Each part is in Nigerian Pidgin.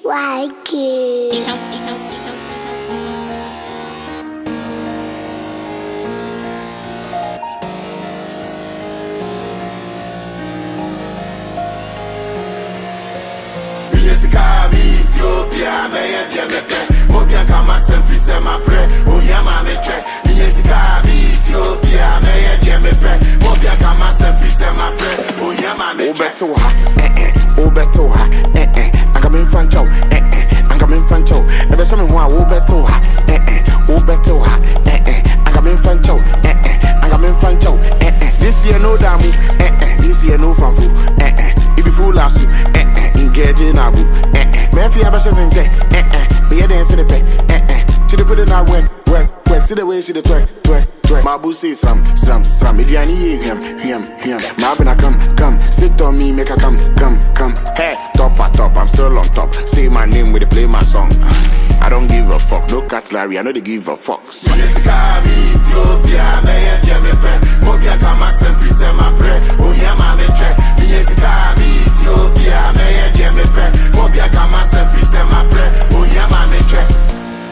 YK. Ethiopia, Mobia kama senfi se ma pre, oya ma me tre. Miezika Ethiopia, Mobia kama senfi se ma pre, oya ma me tre. Obetoha, Angamin Fancho, Angamin Fancho. Ever some who are Obetoha, Angamin Fancho, Angamin Fancho. This year no damu, this year no fanfu, it be full of engaging abu, Murphy Abashes and me a dance in the pay, she put in our work, see the way she the twerk. Mabu say slam, Mediani him. Mabina come, sit on me, make a come. Hey, top, I'm still on top. Say my name with the play my song. I don't give a fuck, no cutlery, I know they give a fuck. Miezika Ethiopia, Mobia kama senfi se ma pre, oya ma me tre. Miezika Ethiopia, Mobia kama senfi se ma pre, oya ma me tre.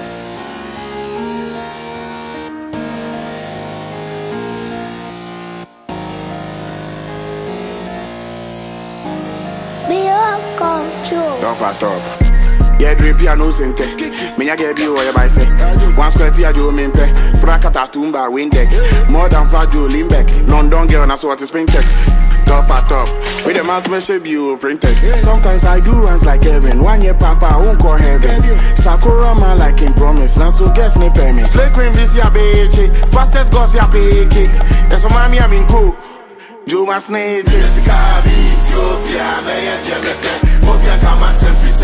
Top. Yeah, drip piano sente. Me a get you or by say. One square tea you mean pay. Prakata tumba windeck. More than Fajo Limbeck. London girl na so what is spring text. Top. With the mouth me shape you print text. Sometimes I do runs like heaven. 1 year papa won't call heaven. Sakura man like in promise. Now so guess me pay me. Slay cream this ya bitch. Fastest goss ya pick. Yes, so mommy I'm in cool. Juma snake. Miezika Ethiopia, Mobia kama senfi